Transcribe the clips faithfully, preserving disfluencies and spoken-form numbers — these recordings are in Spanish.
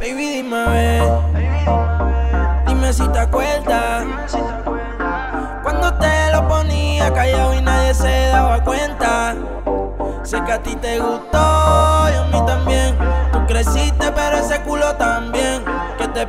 Baby, dime a ver, dime si te acuerdas cuando te lo ponía callado y nadie se daba cuenta. Sé que a ti te gustó y a mí también. Tú creciste pero ese culo también. ¿Qué te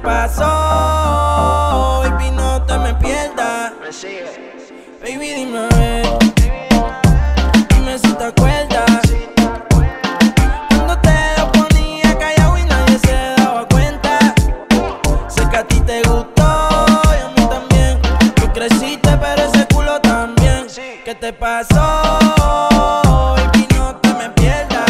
pasó? Baby, no te me pierdas. Baby, dime a ver, dime si te acuerdas cuando te lo ponía callado y nadie se daba cuenta. Sé que a ti te gustó y a mí también. Tú creciste pero ese culo también. ¿Qué te pasó? Baby, no te me pierdas.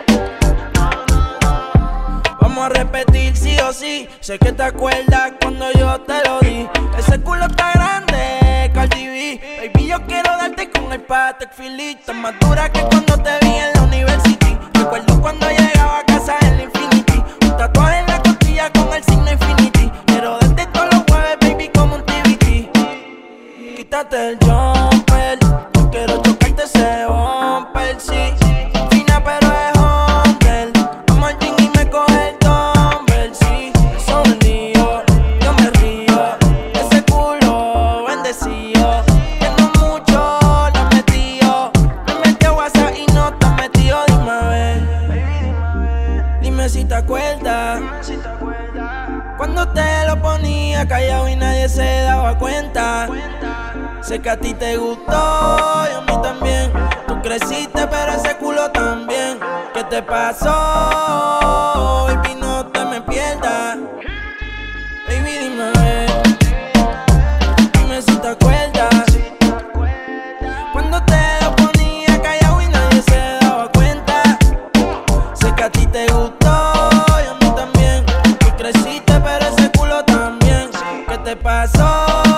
Vamos a repetir sí o sí. Sé que te acuerdas cuando yo te lo di. Ese culo está grande, Cardi B. Baby, yo quiero darte con el Patek Philippe. Tan más dura que cuando te vi en la university. Recuerdo cuando llegaba a casa en la Infinity. Un tatuaje en la costilla con el signo Infinity. Quiero darte todos los jueves, baby, como un T V T. Quítate el jumper, yo quiero chocarte ese bumper, sí. Fina pero es under. Vamos al gym y me coge el dumbbell, sí. Eso me lío, yo me río. Ese culo bendecido. Que no mucho lo has metido. Me metí a WhatsApp y no te has metido. Dime a ver, dime si te acuerdas cuando te lo ponía callado y nadie se daba cuenta. Sé que a ti te gustó y a mí también. Tú creciste pero ese culo también. ¿Qué te pasó? Baby, no te me pierdas. Baby, dime a ver, dime si te acuerdas cuando te lo ponía callado y nadie se daba cuenta. Sé que a ti te gustó y a mí también. Tú creciste pero ese culo también. ¿Qué te pasó?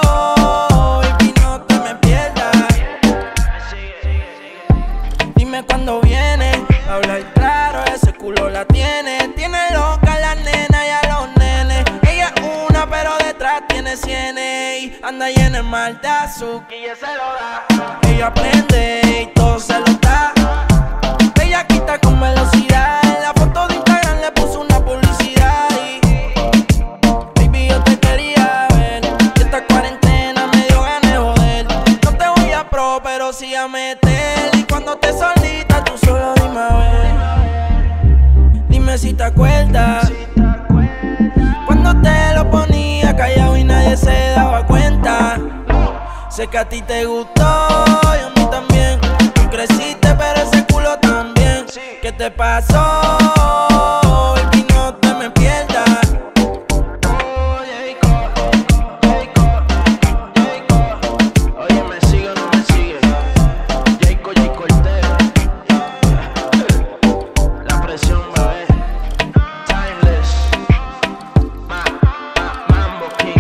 Cuando viene a hablar claro, ese culo la tiene. Tiene loca a la nena y a los nenes. Ella es una pero detrás tiene cienes. Y anda llena de mal de azúcar y ella se lo da. Ella aprende y todo se lo da. Ella quita con velocidad. En la foto de Instagram le puso una publicidad. Y baby, yo te quería ver. Y esta cuarentena me dio ganas de joder. No te voy a pro pero sí a meter. Y cuando te solita tú solo dime a ver, dime si te acuerdas cuando te lo ponía callado y nadie se daba cuenta. Sé que a ti te gustó y a mí también. Tú creciste pero ese culo también. ¿Qué te pasó? Baby, no te me pierdas.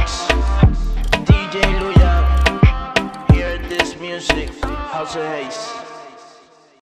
House of Haze.